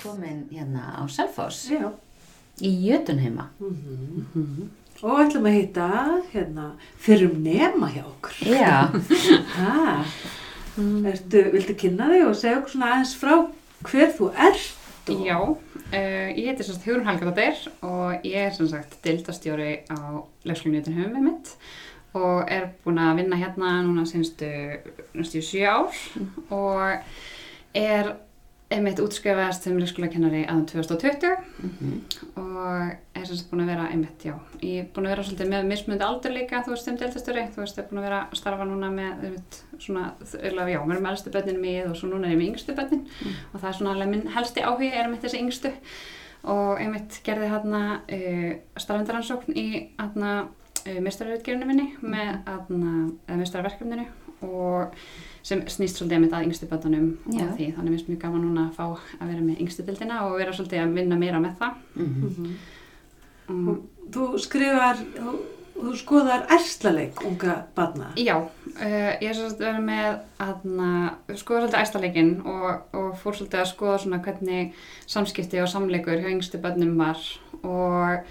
komin hérna á Selfoss Já. í Jötunheima. Og ætlum að hitta hérna fyrrum nema hjá okkur. Já. Viltu kynna þig og segja okkur svona aðeins frá hver þú ert? Já, ég heiti sem sagt Hugrún Helgadóttir og ég sem sagt deildarstjóri á leikskólanum Jötunheimum mitt og búin að vinna hérna núna síðustu 7 ár og einmitt útskrifaðist sem leikskólakennari árið 2020 og sem sagt búin að vera einmitt, já, ég er búin að vera svolítið með mismunandi aldur líka, þú veist, sem deildarstjóri, þú veist, búin að vera að starfa núna með, svona, já, við erum elstu börnin mið og svo núna ég með yngstu börnin og það svona alveg minn helsti áhugi einmitt þessi yngstu og einmitt gerði hérna starfendaransókn í hérna meistararitgerðinni minni með meistaraverkefninu og sem snýst svolítið einmitt að yngstu börnunum og því, þannig finnst mjög gaman núna að fá að vera með yngstu deildina og vera svolítið að vinna meira með það. Þú skrifar, þú skoðar ærslaleik unga barna. Já, ég svolítið verið með skoða svolítið ærslaleikinn og fór svolítið að skoða svona hvernig samskipti og samleikur hjá yngstu börnum var og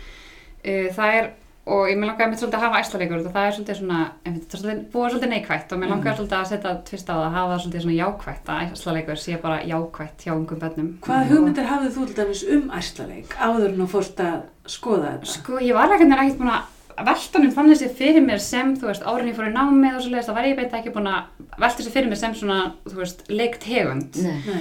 það og ég langaði mitt svolítið að hafa ærslaleikur og það svolítið svona, það búið svolítið neikvætt og mér langaði svolítið að setja tvist á það að hafa svolítið svona jákvætt að ærslaleikur sé bara jákvætt hjá ungum börnum. Hvaða hugmyndir hafðið þú til dæmis ærslaleik áður en þú fórst að skoða þetta? Sko, ég var ekkert búin að velta þannig sér fyrir mér sem, þú veist, árin ég fór í námið og svoleiðis, þá var ég ekki búin að velta sér fyrir mér sem svona, þú veist, leiktegund.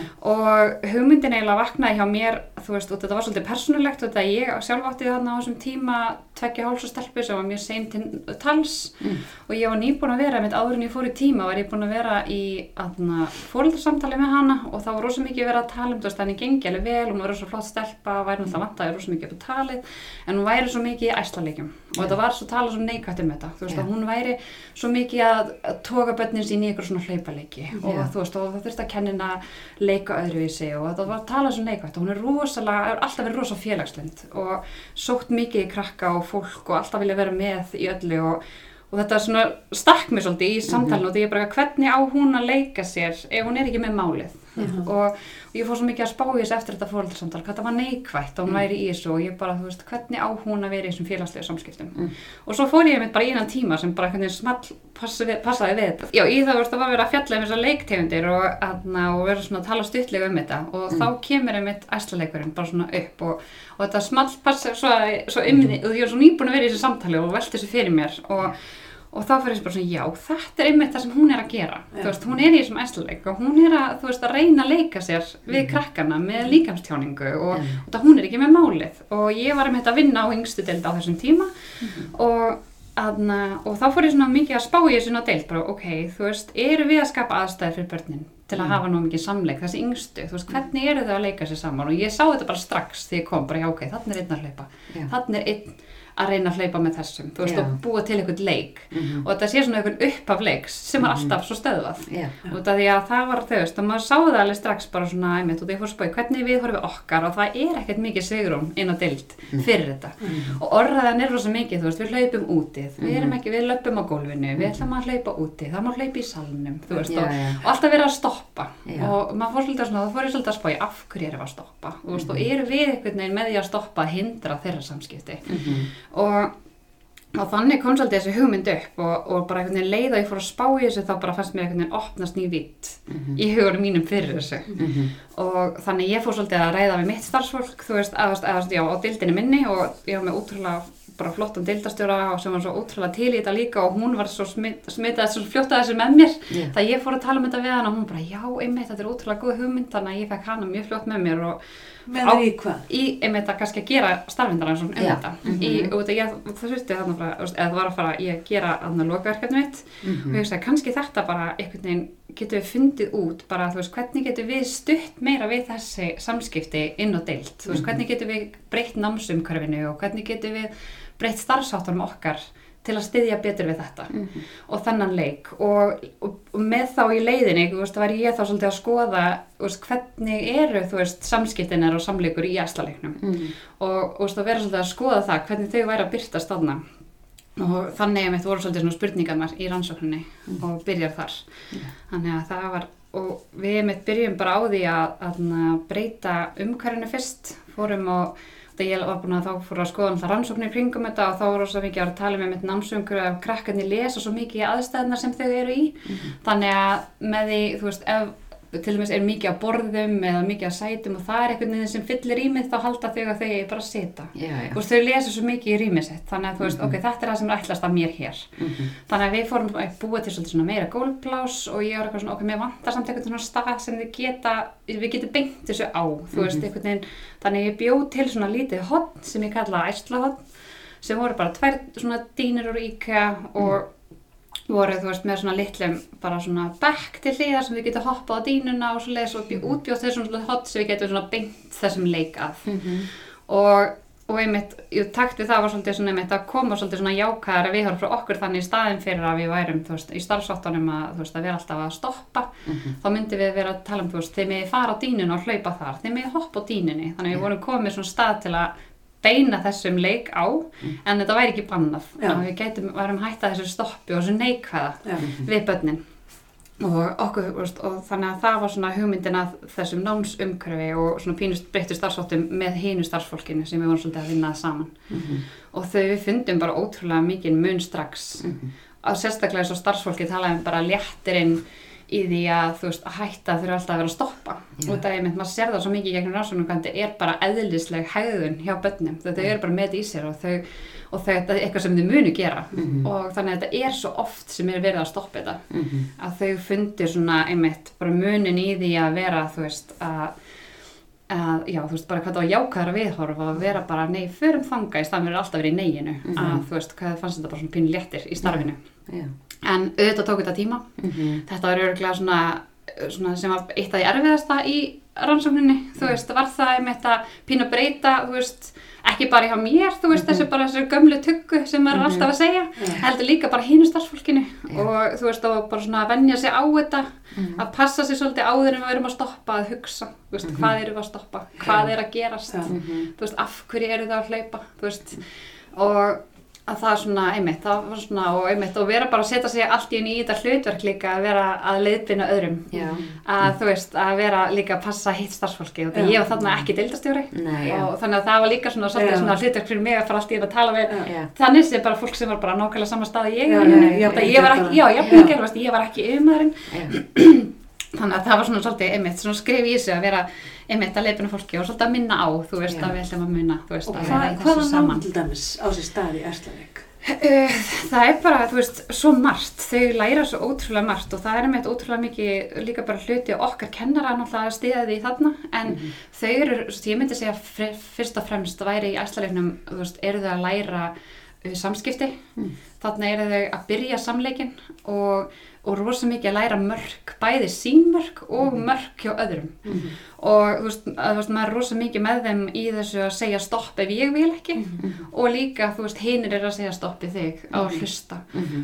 Og hugmyndin eiginlega vaknaði hjá mér, þú veist, og þetta var svolítið persónulegt og þetta ég sjálf átti þarna á þessum tíma 2 hálfsastelpu sem var mjög sein til tals og ég var nýbúin að vera, áður en ég fór í tíma var ég búin að vera í foreldrasamtali með hana og það var rosa mikið verið að tala þú veist, henni gengi alveg vel, hún var rosa flott stelpa, væri náttúrulega vantaði rosa mikið upp á talið, en hún væri svo mikið í ærslaleikjum og þetta var svo talað svo neikvætt þetta, þú veist, að hún væri svo mikið að toga börnin sín í einhver svona hlaupaleiki og þú veist, og það þurfti að kenna henni að leika öðruvísi og þetta var talað svo neikvætt og hún alltaf verið rosa félagslynd og sótt mikið í krakka og fólk og alltaf vilja vera með í öllu og þetta svona stakk mér svolítið í samtalinu og því ég bara hvernig á hún að leika sér ef hún ekki með málið og ég fór svo mikið að spá í þessu eftir þetta foreldrasamtal hvað það var neikvætt og hún væri í þessu og ég bara, þú veist, hvernig á hún að vera í þessum félagslega samskiptum og svo fór ég bara í innan tíma sem bara einhvern veginn small passaði við þetta. Já, í það var verið að fjalla þessar leiktegundir og vera svona að tala stuttlega þetta og þá kemur ærslaleikurinn bara svona upp og þetta small passaði svo inni og ég var svo nýbúin að vera í þessu samtali og velti þessu fyrir mér og þá fyrir ég bara svona, já, þetta einmitt það sem hún að gera. Þú veist, hún í þessum ærslaleik og hún þú veist, að reyna að leika sér við krakkana með líkamstjáningu og það hún ekki með málið. Og ég var einmitt að vinna á yngstu deild á þessum tíma og þá fór ég svona mikið að spá í þessu deild, bara, ok, þú veist, eru við að skapa aðstæður fyrir börnin til að hafa nú mikið samleik, þessi yngstu, þú veist, hvernig eru þau að leika sér saman og ég sá þetta bara strax þegar ég kom, bara, já, ok, þarna einn að hlaupa, þarna einn að reyna að hlaupa með þessum, þú veist, og búa til einhvern leik og þetta sé svona einhvern upphaf leiks sem var alltaf svo stöðvað út af því að það var þau veist og maður sá það alveg strax bara svona einmitt og þegar ég fór að spá hvernig við horfum við okkar og það ekkert mikið svigrúm inn á deild fyrir þetta og orðaðan rosa mikið, þú veist, við hlaupum útið við löpum á gólfinu, við ætlum að hlaupa útið, það má hlaupa í salnum, þú veist, og alltaf verið að stoppa og maður fór svolítið svona, þá fór ég svolítið að spá í af hverju erum við að stoppa, þú veist, og eru við einhvern veginn með því að stoppa að hindra þeirra samskipti og þannig kom svolítið þessi hugmynd upp og bara einhvern veginn leið og ég fór að spá í þessu þá bara fannst mér einhvern veginn opnast ný vídd í hugunum mínum fyrir þessu og þannig ég fór svolítið að ræða við mitt starfsfólk, þú veist, já, á deildinni minni og ég var með ótrúlega bara flottan deildarstjóra og sem var svo ótrúlega til í þetta líka og hún var svo smitaði svo fljótt að þessu með mér það ég fór að tala um þetta við hana og hún bara, já, einmitt, þetta ótrúlega góð hugmynd þannig að ég fekk hana mjög fljótt með mér og með það í hvað? Í einmitt að kannski að gera starfendaransókn þetta og það þurfti þarna frá, eða það var að fara í að gera þarna lokaverkefni mitt og ég hugsaði kannski þetta bara einhvern veginn getum við fundið út bara, þú veist, hvernig getum við stutt meira við þessi samskipti inn á deild, þú veist, hvernig getum við breytt námsumhverfinu og hvernig getum við breytt starfsháttunum okkar til að styðja betur við þetta og þennan leik og með þá í leiðinni, þú veist, var ég þá svolítið að skoða, þú veist, hvernig eru, þú veist, samskiptinir og samleikur í ærslaleiknum og þú veist, að vera svolítið að skoða það, hvernig þau væri að birtast þarna og þannig voru svolítið svona spurningarnar í rannsókninni og byrjar þar þannig að það var og við byrjum bara á því að breyta umhverfinu fyrst, fórum og ég var búin að þá fór að skoða alltaf rannsóknir kringum þetta og þá var rosa mikið að tala með námsumhverfi að krakkarnir lesa svo mikið í aðstæðurnar sem þau eru í. Þannig að með því, þú veist, ef til dæmis mikið á borðum eða mikið á sætum og það einhvern veginn sem fyllir rýmið þá halda þau að þau bara sita. Þú veist, þau lesa svo mikið í rýmið sitt, þannig að þú veist, ok, þetta það sem ætlast að mér hér. Þannig að við fórum að búa til svolítið svona meira gólplás og ég var eitthvað svona, ok, mér vantar samt einhvern svona stað sem við getum beint þessu á, þú veist, einhvern veginn. Þannig að ég bjó til svona lítið horn sem ég kalla ærslahorn sem voru bara 2 svona dýnur úr IKEA og voru, þú veist, með svona litlum bara svona bekk til hliðar sem við getum hoppað á dýnuna og svoleiðis og útbjóð þessum svona hot sem við getum svona beint þessum leik að. Og einmitt, takt við það var svolítið svona einmitt að koma svolítið svona jákvæðara viðhorf frá okkur þannig í staðinn fyrir að við værum, þú veist, í starfsháttunum að, þú veist, að vera alltaf að stoppa, þá myndum við vera að tala þú veist, þið megið fara á dýnuna og hlaupa þar, þið megið hoppa á dýnunni, þannig við vorum komið svona stað til að beina þessum leik á, en þetta væri ekki bannað. Þannig að við værum hætta þessu stoppi og þessu neikvæða við börnin. Og okkur, og þannig að það var svona hugmyndin að þessum námsumhverfi og svona pínust breyttu starfsháttum með hinu starfsfólkinu sem við vorum svolítið að vinna saman. Og við fundum bara ótrúlega mikinn mun strax. Að sérstaklega eins og starfsfólki talaði bara léttirinn í því að þú veist að hætta þurfa alltaf að vera að stoppa og það maður sér það svo mikið í gegnum rannsóknum hvað þetta er bara eðlisleg hegðun hjá börnum, þetta er bara með þetta í sér og þetta er eitthvað sem þau munu gera og þannig að þetta er svo oft sem er verið að stoppa þetta að þau fundir svona einmitt bara munin í því að vera þú veist já þú veist bara hvað það var jákvæðara viðhorf að vera bara nei förum þanga í staðinn fyrir alltaf verið í neginu að þú veist hvað fannst þetta bara svona pínu léttir í starfinu. En auðvitað tók þetta tíma. Þetta var örugglega svona sem var eitt af því erfiðasta í rannsókninni. Þú veist, var það einmitt að pínu breyta, þú veist, ekki bara hjá mér, þú veist, þessu gömlu tuggu sem maður er alltaf að segja, heldur líka bara hinu starfsfólkinu og þú veist, og bara svona að venja sig á þetta, að passa sig svolítið áður en við erum að stoppa, að hugsa, þú veist, hvað erum við að stoppa, hvað er að gerast, þú veist, af hverju eru það að hlaupa, þú veist, og að það svona einmitt, það var svona og einmitt og vera bara að setja sig allt í þetta hlutverk líka að vera að leiðbeina öðrum að þú veist, að vera líka að passa hitt starfsfólki og því ég var þarna ekki deildarstjóri og þannig að það var líka svona svolítið svona hlutverk fyrir mig að fara allt í að tala við þannig sem bara fólk sem var bara nákvæmlega sama stað að ég var ekki yfirmaðurinn þannig að það var svona svolítið einmitt svona skrif í þessu að vera einmitt að leiðbeina fólki og svolítið að minna á þú veist að við ætlum að muna þú veist og hvaða nám til dæmis á sér stað í Ærslavík? Það er bara þú veist svo margt þau læra svo ótrúlega margt og það er einmitt ótrúlega mikið líka bara hluti okkar kennara náttúrulega að styðja því þarna en þau eru ég myndi segja fyrst og fremst væri í Ærslavíknum þú veist eru þau að læra samskipti þarna eru þau að byrja samleikinn og rosa mikið að læra mörk, bæði sín mörk og mörk hjá öðrum og þú veist, maður er rosa mikið með þeim í þessu að segja stopp ef ég vil ekki og líka, þú veist, hinir eru að segja stopp í þig á að hlusta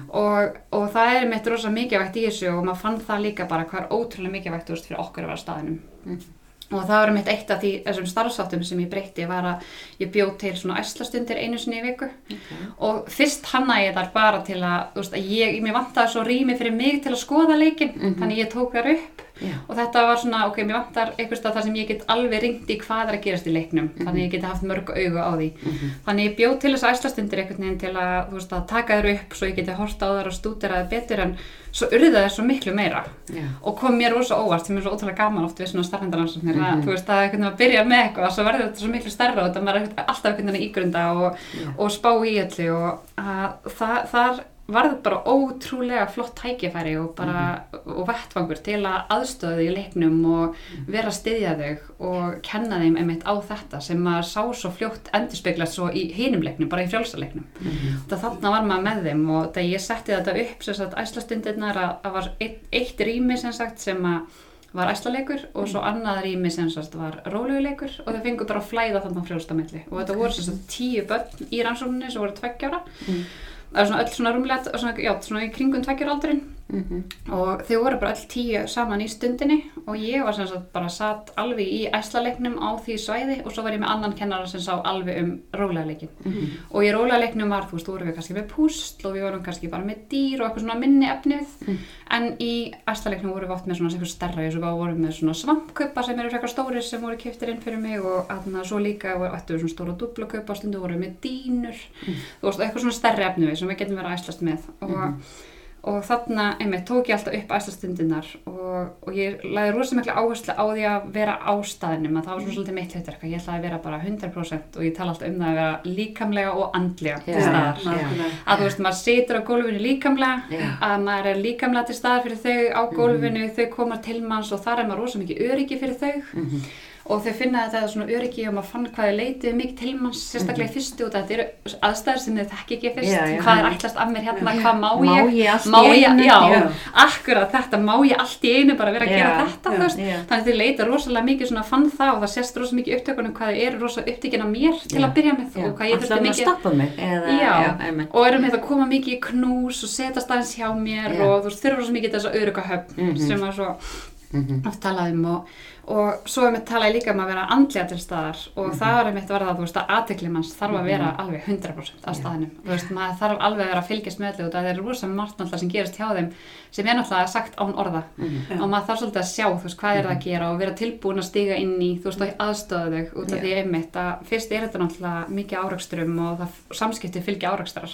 og það er meitt rosa mikilvægt í þessu og maður fann það líka bara hvað er ótrúlega mikilvægt, þú veist, fyrir okkur að vera á staðinum og það var meitt eitt af þessum starfsháttum sem ég breytti var að ég bjó til svona ærslastundir einu sinni í viku og fyrst hannaði ég þar bara til að, þú veist, að mér vantaði svo rými fyrir mig til að skoða leikinn þannig ég tók þar upp og þetta var svona, ok, mér vantar einhvers stað þar sem ég get alveg ringt í hvað er að gerast í leiknum þannig ég geti haft mörg augu á því þannig ég bjó til þess ærslastundir einhvern veginn til að, þú veist, að taka þær upp svo ég geti horft á þær og stúdera þær betur en svo urðu það svo miklu meira og kom mér rosa óvart sem er svo ótrúlega gaman oft við svona starfendarannsóknir að þú veist að einhvern veginn að byrja með eitthvað svo verður þetta svo miklu stærra og þetta maður er alltaf einhvern veginn að ígrunda og spá í öllu og þar varð bara ótrúlega flott tækifæri og bara og vettvangur til að aðstoða þau í leiknum og vera að styðja þau og kenna þeim einmitt á þetta sem maður sá svo fljótt endurspeglast svo í hinum leiknum, bara í frjálsaleiknum. Þarna var maður með þeim og þegar ég setti þetta upp sem sagt ærslastundirnar að var eitt rými sem sagt sem að var æslaleikur og svo annað rými sem sagt var róleguleikur og þau fengu bara að flæða þarna frjálst á milli og þetta voru sem sagt 10 börn í rannsókninni sem voru 2 ára. Það var svona öll svona rúmlega, svona í kringum 2 ára aldurinn og þau voru bara öll 10 saman í stundinni og ég var sem sagt bara satt alveg í æslaleiknum á því svæði og svo var ég með annan kennara sem sá alveg rólega leikin og í rólega leiknum var, þú veist, vorum við kannski með púsl og við vorum kannski bara með dýr og eitthvað svona minni efnið en í æslaleiknum vorum við oft með svona eitthvað stærra og svo vorum við með svona svampkubba sem eru frekar stórir sem voru keyptir inn fyrir mig og svo líka ættum við svona stóra dúflakubba, stundum vorum við með dýnur þú veist, eitthvað svona stærri efnið sem við getum verið að æslast með og þarna einmitt tók ég alltaf upp æslastundirnar og ég lagði rosa mikla áherslu á því að vera á staðnum að það var svona svolítið mitt hlutverk ég ætlaði að vera bara 100% og ég tala alltaf það að vera líkamlega og andlega til staðar að þú veist, maður situr á gólfinu líkamlega að maður er líkamlega til staðar fyrir þau á gólfinu, þau koma til manns og þar er maður rosa mikið öryggi fyrir þau og þau finna þetta svona öryggi og maður fann hvað þau leituðu mikið til manns sérstaklega í fyrstu og þetta eru aðstæður sem þau þekki ekki fyrst hvað er ætlast af mér hérna, hvað má ég akkurat þetta, má ég allt í einu bara vera að gera þetta þannig að þau leita rosalega mikið svona fann það og það sést rosa mikið upptökunum hvað þau eru rosa upptekin af mér til að byrja með og hvað ég þurfti mikið að stoppa mig og erum með að koma mikið í knús og setjast aðeins hjá mér og þú veist þurfa rosa mikið þessa örugga höfn sem var svo oft talað og svo talaði líka að vera andlega til staðar og það var það, þú veist, að athygli manns þarf að vera alveg 100% á staðnum þú veist, maður þarf alveg að vera að fylgjast með og það er rosa margt náttúrulega sem gerist hjá þeim sem náttúrulega sagt án orða og maður þarf svolítið að sjá, þú veist, hvað það að gera og vera tilbúin að stíga inn í, þú veist, og aðstoða þau út af því einmitt að fyrst þetta náttúrulega mikið árekstrum og samskipti fylgja árekstrar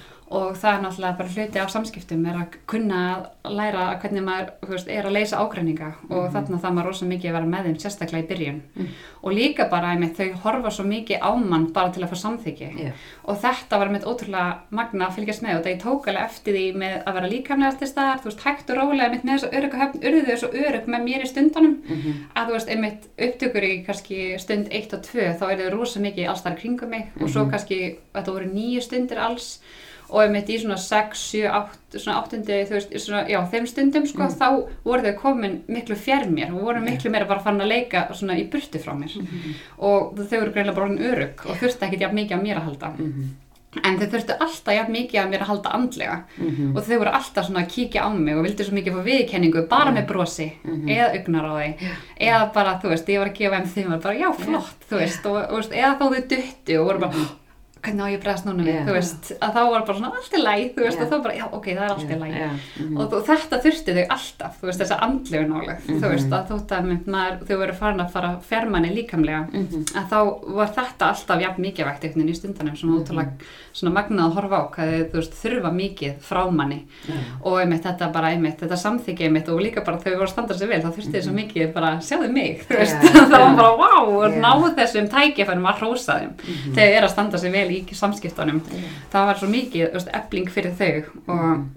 og það náttúrulega bara hluti af samskiptum að kunna að læra hvernig maður, þú veist, að leysa ágreininga og þarna það maður rosa mikið að vera með þeim sérstaklega í byrjun og líka bara einmitt þau horfa svo mikið á mann bara til að fá samþykki og þetta var einmitt ótrúlega magna að fylgjast með og það ég tók alveg eftir því með að vera líkamlega til staðar, þú veist, hægt og rólega einmitt með þessu örugga höfn, urðu þau svo örugg með mér í stundunum að þú veist, einmitt upptökur í kannski stund 1 og 2 þá þau rosa mikið alls þar kringum mig og svo kannski, þetta voru 9 stundir alls og einmitt í svona 6, 7, 8, svona 8, þú veist, svona, já, þeim stundum, sko, þá voru þau komin miklu fjær mér og voru miklu meira bara farin að leika svona í burtu frá mér og þau voru greinilega bara orðin örugg og þurfti ekkert jafn mikið á mér að halda. En þau þurftu alltaf jafn mikið að mér að halda andlega og þau voru alltaf svona að kíkja á mig og vildu svo mikið fá viðurkenningu bara með brosi eða augnaráði eða bara, þú veist, ég var að gefa þeim bara, já, flott, þú veist, og eða þá þau duttu og voru bara hvernig á ég bregðast núna við, þú veist, að þá var bara svona allt í lagi, þú veist, og þá bara, já, ok, það er allt í lagi. Og þetta þurfti þau alltaf, þú veist, þessa andlegu nálægð, þú veist, að þótt að þau voru farin að fara fjarmanni líkamlega, að þá var þetta alltaf jafn mikilvægt einhvern veginn í stundanum, svona ótrúlega svona magnað að horfa á, hvað þau, þú veist, þurfa mikið frá manni og einmitt þetta bara einmitt, þetta samþykki einmitt og líka bara þau voru að standa sig vel, þá þurfti þau svo mikið bara sjáðu mig, þú veist, þá var bara vá, og náðu þessum tækifærum að hrósa þeim þegar þau að standa sig vel í samskiptunum það var svo mikið, þú veist, efling fyrir þau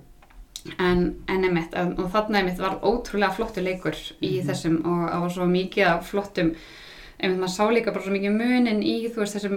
og en einmitt, og þarna einmitt var ótrúlega flottur leikur í þessum og það var svo mikið af flottum einmitt maður sá líka bara svo mikið munin í, þú veist, þessum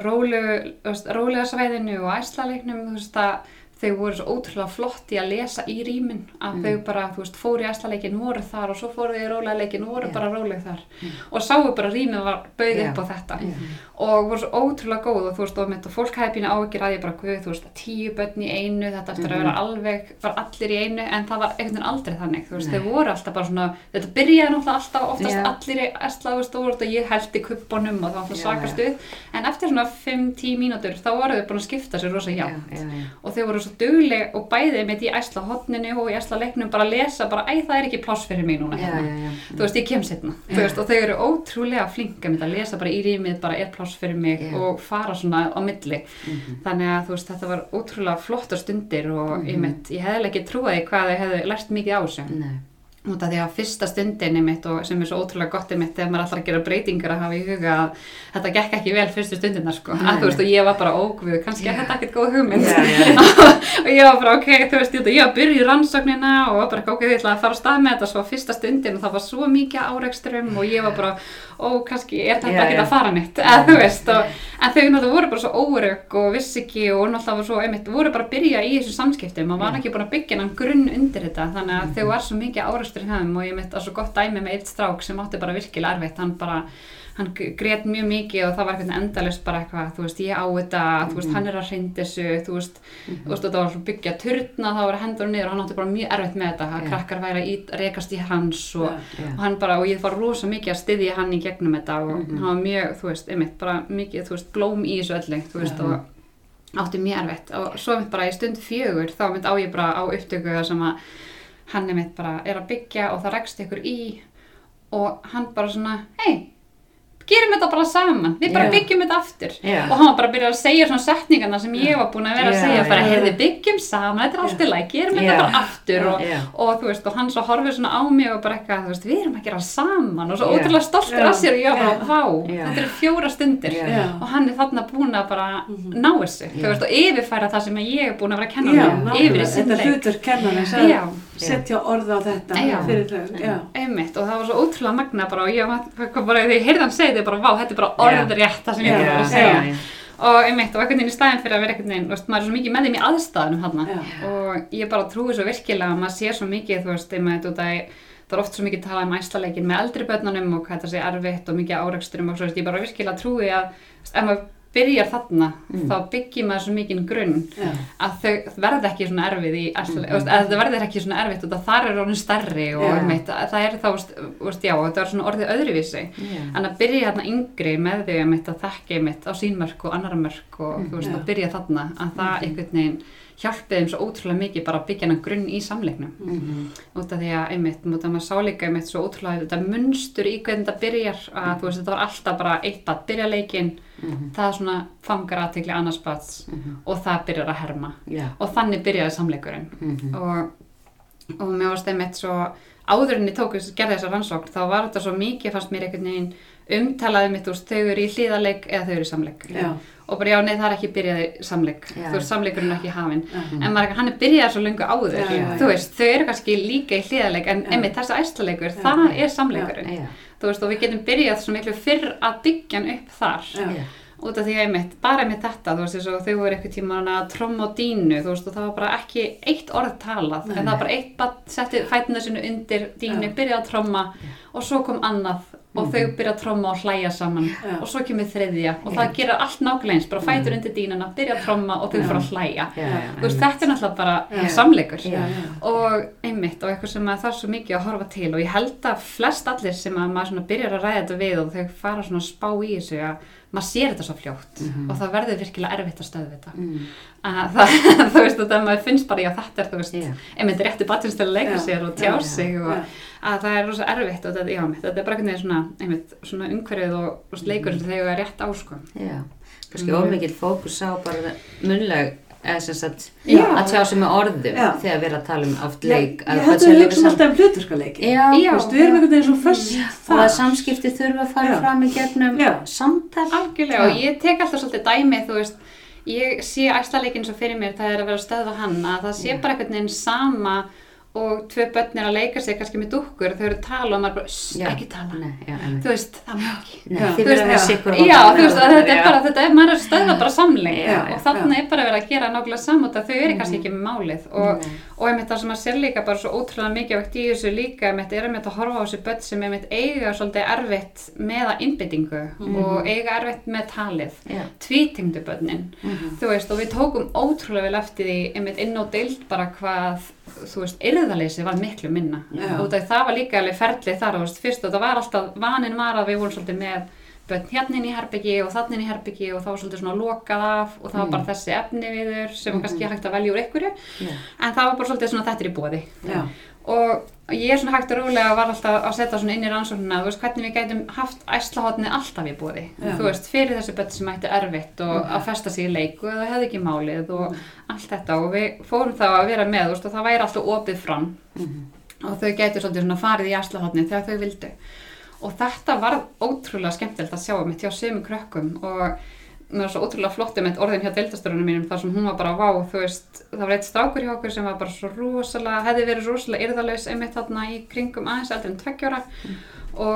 rólega svæðinu og æslaleiknum, þú veist, að þau voru svo ótrúlega flott í að lesa í rýmin að þau bara, þú veist, fóru í æslaleikin voru þar og svo fóru þau í rólega leikin voru bara róleg þar og sáu bara rýmið var bauð upp á þetta og voru svo ótrúlega góð og þú veist, og fólk hefði pínu áhyggjur að ég bara, guð, þú veist, 10 börn í einu, þetta eftir að vera alveg, bara allir í einu, en það var einhvern veginn aldrei þannig, þú veist, þau voru alltaf bara svona, þetta byrjaði náttúrulega alltaf, oftast allir í æsla, þú veist, og ég held í kubbunum og það var alltaf svaka stuð, en eftir svona 5-10 mínútur, þá voru þau búin að skipta sér rosa jafnt og þau voru svo dugleg og bæði mitt í æsla hotninu og í æsla leiknum bara að lesa, bara, æ, það er ekki pláss fyrir mig núna hérna, þú veist, ég kem seinna, þú veist, og þau eru ótrúlega flink að lesa bara í rýmið, bara er pláss fyrir mig og fara svona á milli þannig að þú veist þetta var ótrúlega flottar stundir og ég hefði ekki trúið hvað þau hefðu lært mikið á þessu út af því að fyrsta stundin einmitt og sem er svo ótrúlega gott einmitt þegar maður ætlar að gera breytingar að hafa í huga að þetta gekk ekki vel fyrstu stundina sko að þú veist og ég var bara ógvöð kannski er þetta ekkert góð hugmynd og ég var bara ok, þú veist ég var að byrja í rannsóknina og var bara ok, ég ætla að fara á stað með þetta svo fyrsta stundin og það var svo mikið árekstrum og ég var bara kannski er þetta ekki að fara neitt eða þú veist en þau náttúrulega voru bara svo óörugg og vissi ekki og náttúrulega svo einmitt voru bara að byrja í þessu samskiptum og var ekki búin að byggja hann grunn undir þetta þannig að þau var svo mikið árekstrum árásturinn hjá þeim og ég mitt að svo gott dæmi með eitt strák sem átti bara virkilega erfitt, hann grét mjög mikið og það var eitthvað endalaust bara eitthvað, þú veist, ég á þetta, þú veist, hann að hrinda þessu, þú veist, og það var byggja turna, það var hendur niður og hann átti bara mjög erfitt með þetta, að krakkar væri að rekast í hans og hann bara, og ég var rosa mikið að styðja hann í gegnum þetta og hann var mjög, þú veist, einmitt, bara mikið, þú veist, blóm í þessu öllu, þú veist, og átti mjög erfitt og svo einmitt bara í stund 4, þá einmitt á ég bara á upptöku sem að hann einmitt bara að byggja og það rekst ykkur í og hann bara svona, hei, gerum þetta bara saman, við bara byggjum þetta aftur og hann var bara að byrja að segja svona setningarna sem ég var búin að vera að segja bara, heyrðu, byggjum saman, þetta allt í lagi, gerum þetta bara aftur og þú veist, og hann svo horfið svona á mig og bara eitthvað, þú veist, við erum að gera saman og svo ótrúlega stoltur af sér og ég var bara, vá, þetta 4 stundir og hann þarna búin að bara ná þessu, þú veist, og yfirfæra það sem ég búin að vera að kenna yfir í sinnleik. Setja orð á þetta fyrir þau, einmitt, og það var svo ótrúlega magna bara og ég var bara, þegar ég heyrði hann segja þetta bara, vá, þetta bara orðrétt það sem ég var að segja og einmitt, og einhvern veginn í staðinn fyrir að vera einhvern veginn, veist, maður svo mikið með þeim í aðstæðunum þarna og ég bara trúi svo virkilega að maður sé svo mikið, þú veist, það oft svo mikið talað æslaleikin með eldri börnunum og hvað þetta sé erfitt og mikið áreksturum og svo, ég bara virkilega trúi að ef maður byrjar þarna, þá byggir maður svo mikinn grunn að þau verða ekki svona erfið í að það verður ekki svona erfitt og þar orðin stærri og einmitt, það þá, veist, já, þetta svona orðið öðruvísi en að byrja þarna yngri með þau einmitt að þekka einmitt á sín mörk og annarra mörk og þú veist, að byrja þarna að það einhvern veginn hjálpið þeim svo ótrúlega mikið bara að byggja hana grunn í samleiknum út af því að einmitt, út af maður sá líka einmitt svo ótrúlega þetta munstur í hvernig þetta byrjar að þú veist, þetta var alltaf bara eitt barn byrja leikinn það svona fangar athygli annars barns og það byrjar að herma og þannig byrjaði samleikurinn og mér varst einmitt svo áður en ég gerði þessa rannsókn þá var þetta svo mikið fannst mér einhvern veginn umtalaði mitt, þú veist, þau eru í hliðarleik eða þau eru í samleik og bara nei, það ekki byrjaði samleik þú veist, samleikurinn ekki hafinn en hann byrjaði svo löngu áður þú veist, þau eru kannski líka í hliðarleik en einmitt þessi æslaleikur, það samleikurinn þú veist, og við getum byrjað svo miklu fyrr að byggja hann upp þar út af því að einmitt, bara einmitt þetta, þú veist, þess að þau voru eitthvað tímann að tromma á dínu, þú veist, og það var bara ekki eitt orð talað, en það var bara eitt barn setti fæturna sinu undir dínu, byrjaði að tromma og svo kom annað og þau byrja að tromma og hlæja saman og svo kemur þriðja og það gerir allt nákvæmlega eins, bara fætur undir dínuna, byrja að tromma og þau fara að hlæja þú veist, þetta náttúrulega bara samleikur og einmitt, og eitthvað sem það er svo mikið að horfa til og ég held að flest allir sem að maður svona byrjar að ræða þetta við og þau fara svona að spá í þessu að maður sér þetta svo fljótt og það verður virkilega erfitt að stöðva þetta þú veist, og það maður finnst bara, já, þetta þú veist, einmitt réttu barnsins til að leika sér og tjá sig og að það rosa erfitt og þetta, þetta bara einhvern veginn svona, einmitt, svona umhverfið og leikur sem þau eru rétt á, sko. Já, kannski ómikið fókus á bara munnleg, eða sem sagt, að tjá sig með orðum þegar við erum að tala oft leik. Ég hætti að hugsa alltaf hlutverkaleiki. Já, við erum einhvern veginn svo föst og að samskipti þurfa að fara fram í gegnum samtal. Algjörlega, og ég tek alltaf svolítið dæmi, þú veist, ég sé æslaleikin svo fyrir mér, það að vera að stöðva hann, að það sé bara einhvern veginn sama og 2 börn að leika sig kannski með dúkkur, þau eru að tala og maður bara, ekki tala, þú veist, það má ekki. Þið verður að sikra já, þú veist, þetta er bara, maður er að stöðva bara samleik og þarna er bara verið að gera nákvæmlega samútt að þau eru kannski ekki með málið og einmitt það sem maður sér líka bara svo ótrúlega mikilvægt í þessu líka, einmitt er einmitt að horfa á þessu börn sem einmitt eiga svolítið erfitt með innbyttingu og eiga erfitt með talið, tvítengdu börnin, þú veist, og við tókum ótrúlega vel eftir því einmitt inn á deild bara hvað, þú veist, eirðaleysi var miklu minna og það var líka alveg ferlið þar, þú veist, fyrst og það var alltaf, vaninn var að við vorum svolítið með börn hérna inn í herbyggi og þannig inn í herbyggi og það var svolítið svona lokað af og það var bara þessi efni viður sem var kannski hægt að velja úr einhverju en það var bara svolítið svona þetta í boði og ég svona hægt og rólega var alltaf að setja svona inn í rannsóknina, þú veist, hvernig við gætum haft æslahotnið alltaf í boði þú veist, fyrir þessi börn sem ætti erfitt og að festa sig í leik og það hefði ekki málið og allt þetta og við fórum þá að vera með, þú veist, og það væri alltaf opið fram og þau gætu svolítið svona farið í æslahotnið þegar þau vildu og þetta var ótrúlega skemmtilegt að sjá mitt hjá sömu krökkum og mér var svo ótrúlega flott með orðin hjá deildarstjórunum mínum þar sem hún var bara, vá, þú veist, það var eitt strákur hjá okkur sem var bara svo rosalega, hefði verið rosalega eirðalaus einmitt þarna í kringum aðeins eldri en 2 ára og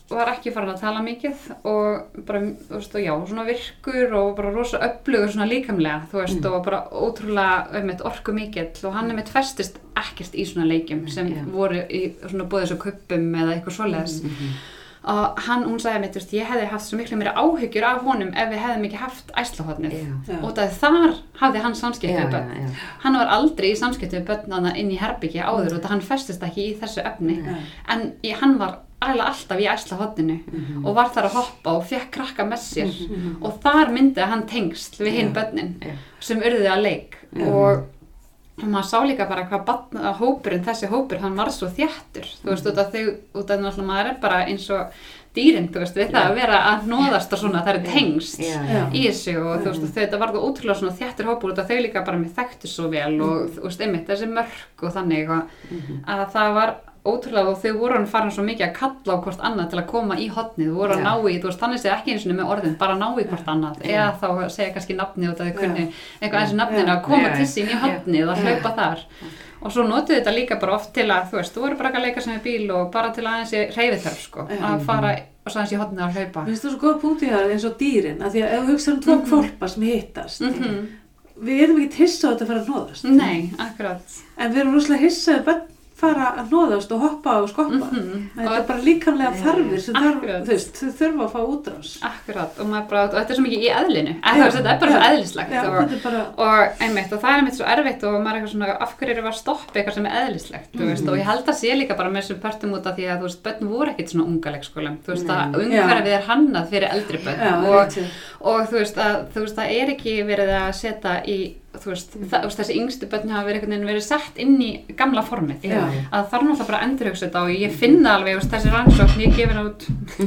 var ekki farin að tala mikið og bara, þú veist, og já, svona virkur og bara rosa öflugur svona líkamlega, þú veist, og bara ótrúlega orku mikill og hann festist ekkert í svona leikjum sem voru í svona búið þessu kuppum eða eitthvað svoleiðis. Og hún sagði mér, þú veist, ég hefði haft svo miklu meira áhyggjur af honum ef við hefðum ekki haft æxlahotnið. Og þar hafði hann samskipti við börn. Hann var aldrei í samskipti við börn inn í herbergi áður og hann festist ekki í þessu efni. En hann var alltaf í æxlahotninu og var þar að hoppa og fekk krakka með sér. Og þar myndi hann tengsl við hinn börnin sem urðu að leik. Og maður sá líka bara hvað hópurinn, þessi hópur, hann var svo þéttur, þú veist, út af náttúrulega maður bara eins og dýrin, þú veist, við það að vera að hnoðast og svona, það tengsl í þessu og þú veist, þetta var það ótrúlega svona þéttur hópur út af þau líka bara með þekktu svo vel og þú veist, einmitt þessi mörk og þannig að það var ótrúlega og þau voru hann farin svo mikið að kalla á hvort annað til að koma í hornið, þú voru að ná í, þú veist, þannig segja ekki eins og með orðin, bara ná í hvort annað, eða þá segja kannski nafnið og það kunni eitthvað eins og nafninu að koma til sín í hornið og hlaupa þar. Og svo notuðu þetta líka bara oft til að, þú veist, þú voru bara að leika sem í bíl og bara til aðeins í hreyfiþörf, sko, að fara og svo aðeins í hornið að hlaupa. Mér finnst það svo góð punkt í það eins og dýrin, að því að ef þú hugsaður tvo hvolpa sem hittast, við erum ekki hissa á þetta að fara að hnoðast. Nei, akkurat. En við erum rosalega hissaði börn fara að hnoðast og hoppa og skoppa. Þetta er bara líkamlega þarfir sem þau þurfa að fá útrás. Akkurat, og maður bara, og þetta er svo mikið í eðlinu. Þetta er bara svo eðlislegt og einmitt, og það er einmitt svo erfitt og maður er eitthvað svona, af hverju var að stoppa eitthvað sem er eðlislegt, þú veist, og ég held að sé líka bara með þessum pörtum út af því að, þú veist, börn voru ekkert svona unga leikskólum, þú veist, að umhverfið er hannað fyrir eldri börn og þú veist, það er ekki verið að setja í þú veist, þessi yngstu börn hafa verið sett inn í gamla formið að þarf náttúrulega bara að endurhugsa þetta og ég finna alveg, þessi rannsókn ég gefin út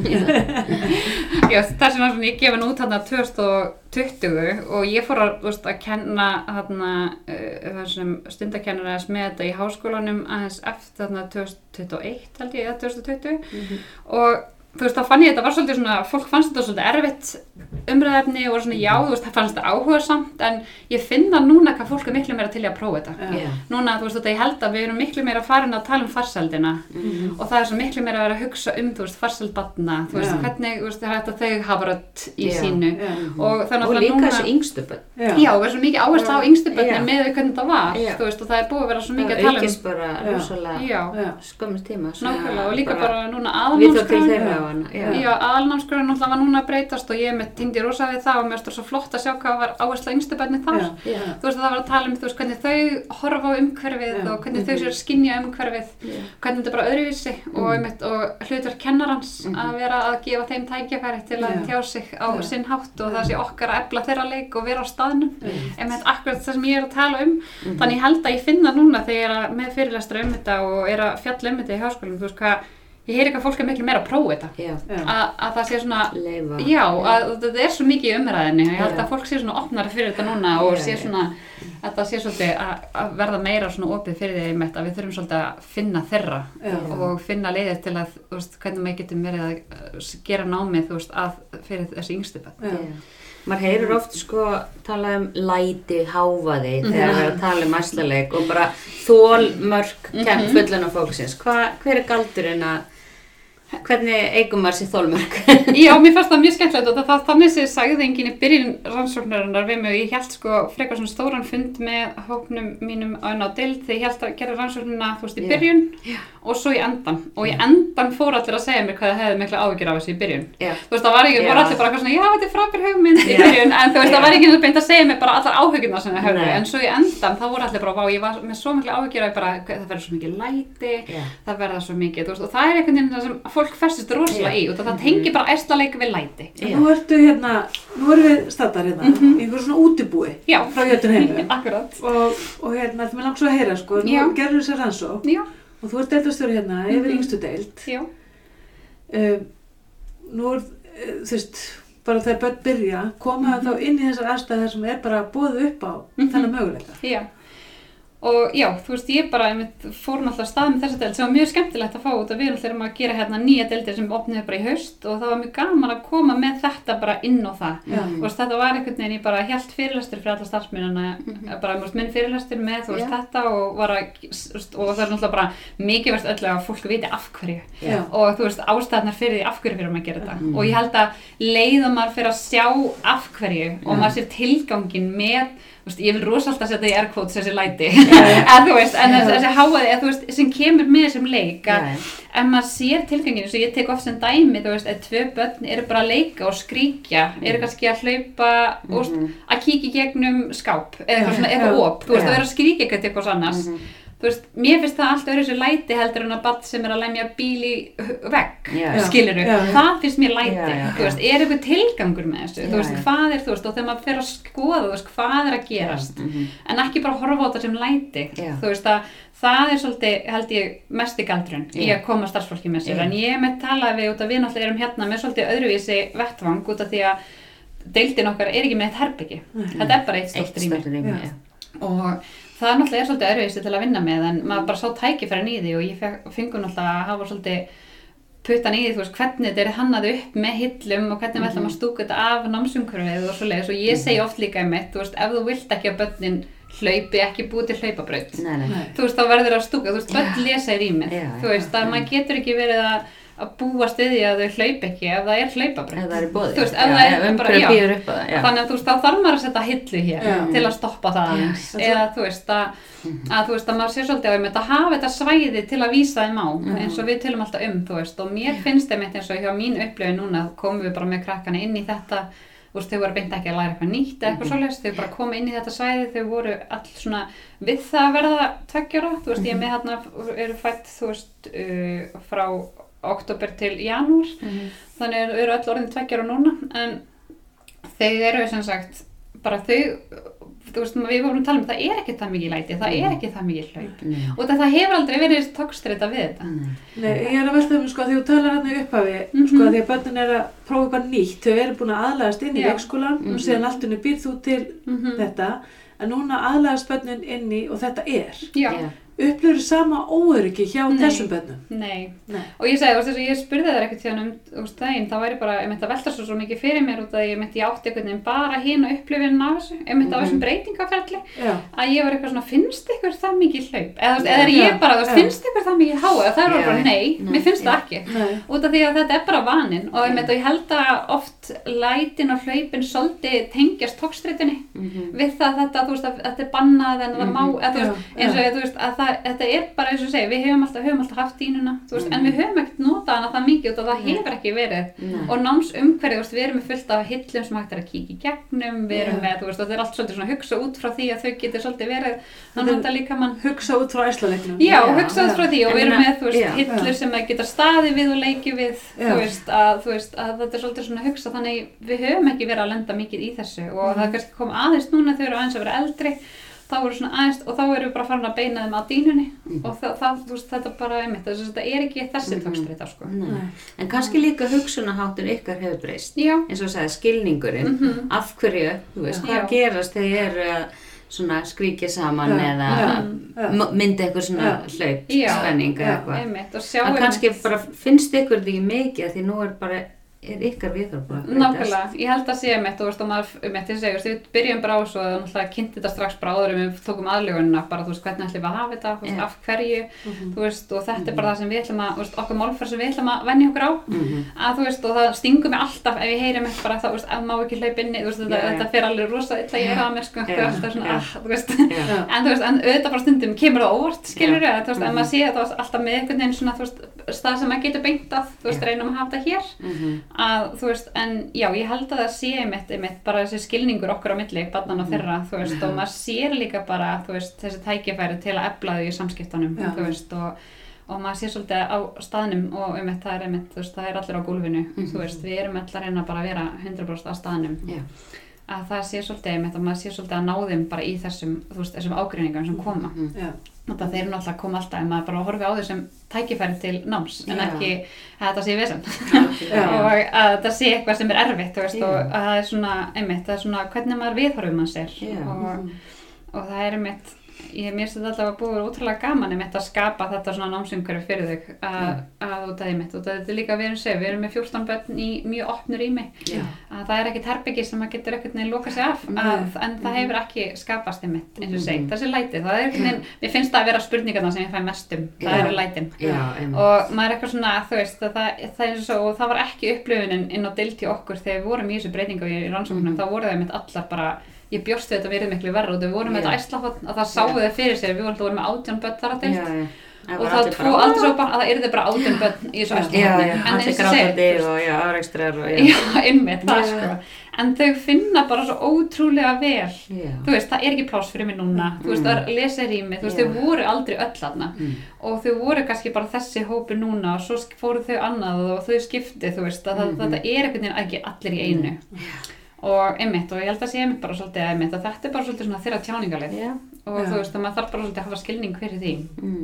þessi rannsókn ég gefin út þarna 2020 og ég fór að kenna þessum stundakennara með þetta í háskólanum aðeins eftir þarna 2021 held ég, eða 2020 og þú veist, þá fann ég þetta var svolítið svona, fólk fannst þetta svolítið erfitt umræðefni og svona já, þú veist, það fannst þetta áhugasamt en ég finna núna hvað fólk er miklu meira til að prófa þetta. Núna, þú veist, þetta ég held að við erum miklu meira farin að tala um farsældina og það er svo miklu meira að vera að hugsa þú veist, farsæld barna, þú veist, hvernig, þú veist, það er hægt að þau hafa rödd í sínu og líka þessu yngstu börn. Já, og verður svo mikið áherslu á yngstu börnin með hvernig þetta var, þú veist, og það er búið að vera svo mikið að tala um. Aukist bara rosalega skömmur tíma. Nákvæmlega, og líka bara núna aðalnámskráninn náttúrulega var núna að breytast og ég týndi rosa við það og mér stóð svo flott að sjá hvað var áhersla yngstu börnin þar. Þú veist, það var að tala þú veist, hvernig þau horfa á umhverfið og hvernig þau sér skynja umhverfið, hvernig þetta bara öðruvísi og hlutverk kennarans að vera að gefa þeim tækifæri til að tjá sig á sinn hátt og það sé okkar að efla þeirra leik og vera á staðnum. Akkurat það sem ég er að tala um. Þannig ég held að ég finna núna þegar ég er með fyrirlestra þetta og er að fjalla þetta í háskólanum, þú veist hvað ég heyri eitthvað fólk er miklu meira að prófa þetta að það sé svona að þetta er svo mikið í umræðinni ég held að fólk sé svona opnari fyrir þetta núna og sé svona að það sé svolítið að verða meira svona opið fyrir því að við þurfum svolítið að finna þeirra og finna leiðir til að þú veist, hvernig maður getum verið að gera námið þú veist, að fyrir þessi yngstu börn. Maður heyrir oft sko tala um læti, hávaði þegar við erum að tala um æxlaleik og bara þolmörk fullana fólksins. Hver er galdurinn hvernig eigum maður sér þolmörk? Já, mér fannst það mjög skemmtilegt og þannig sem sagði enginn í byrjun rannsóknarinnar við mig og ég hélt sko frekar svona stóran fund með hópnum mínum á deild þegar ég hélt að gera rannsóknina þú veist í byrjun og svo í endan og í endan fór allir að segja mér hvað það hefði mikla áhyggjur af þessu í byrjun. Þú veist, það var ekki, voru allir bara eitthvað svona já, þetta er frábær hugmynd í byrjun en þú veist, það var ekki beint að segja mér bara allar áhyggjurnar sem það höfðu en svo í endan þá voru allir bara vá, ég var með svo mikla áhyggjur að bara það verður svo mikið læti, það verður svo mikið, þú veist, og það er einhvern veginn það sem fólk festist rosalega í og það tengir bara æxlaleik við læti. Nú erum við staddar hérna í einhver svona útibúi frá Jötunheimum. Akkurat. Og hérna, það mér langt svo að heyra sko, nú gerður þessar rannsókn og þú ert deildarstjóri hérna yfir yngstu deild. Nú þú veist, bara þegar börn byrja, koma þá inn í þessar aðstæður sem er bara boðið upp á þennan möguleika. Og já, þú veist, ég bara fór náttúrulega af stað með þessa deild sem var mjög skemmtilegt að fá út og við náttúrulega erum að gera hérna nýja deildir sem opnuðu bara í haust og það var mjög gaman að koma með þetta bara inn á það. Þú veist, þetta var einhvern veginn, ég bara hélt fyrirlestur fyrir alla starfsmennina, bara minn fyrirlestur með, þú veist, þetta og var að, og það er náttúrulega bara mikilvægt öllu að fólk viti af hverju og þú veist, ástæðnar fyrir því af hverju fyrir maður að gera þetta og ég held að leið og maður fyrir að sjá af hverju og maður sér tilgangin með ég vil rosalega setja í airquotes þessi læti en þú veist, en þessi háaði þú veist, sem kemur með þessum leik en maður sér tilganginu, svo ég tek oft sem dæmi þú veist, ef 2 börn eru bara að leika og skríkja, eru kannski að hlaupa að kíkja í gegnum skáp eða eitthvað svona, eitthvað op, þú veist, og eru að skríkja eitthvað annars þú veist, mér finnst það alltaf þessu læti heldur en að barn sem að lemja bíl í vegg, skilurðu, það finnst mér læti, þú veist, er eitthvað tilgangur með þessu, þú veist, hvað þú veist, og þegar maður fer að skoða, þú veist, hvað að gerast, en ekki bara horfa á þetta sem læti, þú veist, að það svolítið, held ég, mesti galdurinn í að koma starfsfólki með sér, en ég með talaði við út að við náttúrulega erum hérna með svolítið öðruvísi vettvang út af því að deildin okkar ekki með eitt herbergi, þetta bara eitt stórt rými og það náttúrulega svolítið öðruvísi til að vinna með en maður bara sá tækifærin í því og ég fengur náttúrulega að hafa svolítið puttan í því, þú veist, hvernig þetta hannað upp með hillum og hvernig við ætlum að stúka þetta af námsumhverfið og svoleiðis og ég segi oft líka einmitt, þú veist, ef þú vilt ekki að börnin hlaupi, ekki búið til hlaupabraut þú veist, þá verður að stúka, þú veist, börn lesa í rýmið, þú veist, að maður getur ekki verið að búast við því að þau hlaup ekki ef það hlaupabraut. Ef það boðið. Þú veist, ef það bara, býður upp á það. Þannig að þú veist, þá þarf maður að setja hillu hér til að stoppa það aðeins. Eða þú veist, að maður sé svolítið að hafa þetta svæði til að vísa þeim á, eins og við tölum alltaf þú veist, og mér finnst þeim eins og hjá mín upplifun núna, komum við bara með krakkana inn í þetta, þú veist, þau voru beint ekki að læra eitthvað nýtt eða eitthvað svoleiðis, þau bara koma inn í þetta svæði, þau voru all svona við það að verða 2 ára, þú veist, ég með þarna eru fædd, þú veist, frá október til janúar, þannig eru öll orðin 2 ára núna, en þau eru sem sagt, bara þau, þú veist, við vorum að tala það ekki það mikið læti, það ekki það mikið hlaup og það hefur aldrei verið togstreita við þetta. Nei, ég er að velta sko að því þú talar hérna í upphafi, sko að því að börnin eru að prófa eitthvað nýtt, þau eru búin að aðlagast inn í leikskólan og síðan allt inni býrð þú til þetta, en núna aðlagast börnin inn í og þetta Já. Upplifir sama óöryggi hjá þessum börnum? Nei. Og ég segi, þú veist, ég spurði þær ekkert síðan daginn, það væri bara, ég myndi að velta svo mikið fyrir mér út að ég átti einhvern veginn bara hina upplifin af þessu, ég myndi á þessum breytingaferli, að ég var eitthvað svona, finnst ykkur það mikið hlaup? Eða ég bara, finnst ykkur það mikið háa? Það var bara, nei, mér finnst það ekki. Út af því að þetta bara vaninn og ég held að oft lætin og hlaupin svolítið tengjast togstreitunni við það þetta, þú veist, að þetta bannað en það má, eins og þú veist, að þetta bara eins og segja, við höfum alltaf haft dýnuna, þú veist, en við höfum ekkert notað hana það mikið og það hefur ekki verið og námsumhverfið, þú veist, við erum með fullt af hillum sem hægt að kíkja í gegnum, við erum með, þú veist, og þetta allt svolítið svona hugsa út frá því að þau getur svolítið verið, þannig að líka mann hugsa út frá æslaleiknum. Já, hugsa út frá því og við erum með, þú veist, hillur sem geta staðið við og leikið við, þú veist, að þetta svolítið svona hugsa, þannig við höfum ekki verið að lenda mikið í þessu og það kannski kom aðeins núna þegar við aðeins að vera eldri þá voru svona aðeins og þá erum við bara farin að beina þeim að dýnunni og það, þú veist, þetta bara einmitt, þetta ekki þessi togstreita, sko. En kannski líka hugsunarháttur ykkar hefur breyst, eins og sagði skilningurinn, af hverju, þú veist, hvað gerast þegar ég eru að svona skríkja saman eða myndi eitthvað svona hlaup, spenning eða eitthvað. En kannski bara finnst ykkur þetta ekki mikið því nú bara ykkar viðhorf bara breytast. Nákvæmlega, ég held að sé þú veist, og maður við byrjum bara á svo að náttúrulega kynnti þetta strax bara áður við tókum aðlögunina, bara þú veist, hvernig ætlum við að hafa þetta, veist, af hverju, þú veist, og þetta bara það sem við ætlum að, þú veist, okkar málfar sem við ætlum að venja okkur á, að þú veist, og það stingur mig alltaf ef ég heyri mig bara það, þú veist, ef maður ekki hlaupa inni, þú veist, þetta fer alveg rosa illa ég að mér, sko, alltaf svona, þú veist, en þú veist, en auðvitað bara stundum kemur það óvart, skilurðu, þú veist, ef maður sé það alltaf með einhvern veginn svona, þú veist, stað sem maður getur beint að, þú veist, reynum að hafa þetta hér, að þú veist, en já, ég held að það sé einmitt bara þessi skilningur okkur á milli, barnanna og þeirra, þú veist, og maður sér líka bara, þú veist, þessi tækifæri til að efla þau í samskiptunum, þú veist, og maður sér svolítið á staðnum og það er einmitt, þú veist, það er allir á gólfinu, þú veist, við erum allar reyna bara að vera 100% á staðnum, að það sé svolítið einmitt, að maður sé svolítið að ná þeim bara í þessum, þú veist, þessum ágreiningum sem koma. Þeir eru náttúrulega að koma alltaf en maður bara horfi á þau sem tækifæri til náms en ekki að þetta sé vesen og að þetta sé eitthvað sem er erfitt, þú veist, og að það er svona einmitt, það er svona hvernig maður viðhorfum mann sér og það er einmitt mér finnst þetta alltaf að búið ótrúlega gaman að skapa þetta svona námsumhverfi fyrir þig að út af því mitt og þetta líka við erum með 14 börn í mjög opnu rými að það ekkert herbyggi sem maður getur ekkert neginn loka sig af en það hefur ekki skapast því mitt eins og segi, þessi læti það ekkert neginn, mér finnst það að vera spurningarna sem ég fæ mest það eru lætin og maður eitthvað svona, þú veist það er svo, og það var ekki upplifunin inn á deild hjá okkur þegar við vorum í þessu breytingu í rannsóknum, þá voru það mitt allar bara ég bjóst við þetta verið miklu verra og við vorum með þetta æslahotn að það sáu þau fyrir sér við vorum með 18 börn þar að deilt og það tvo aldursópa að það yrði bara 18 börn í þessu æslahotni en eins og segir og árekstrar og einmitt það sko en þau finna bara svo ótrúlega vel þú veist, það ekki pláss fyrir mig núna þú veist, það leserými, þú veist, þau voru aldrei öll þarna og þau voru kannski bara þessi hópi núna og svo fóru þau annað og þau skipti, þú veist, að þetta einhvern veginn ekki allir í einu og einmitt, og ég held að sé einmitt bara svolítið einmitt að þetta bara svolítið svona þeirra tjáningarleið og þú veist, að maður þarf bara svolítið að hafa skilning fyrir því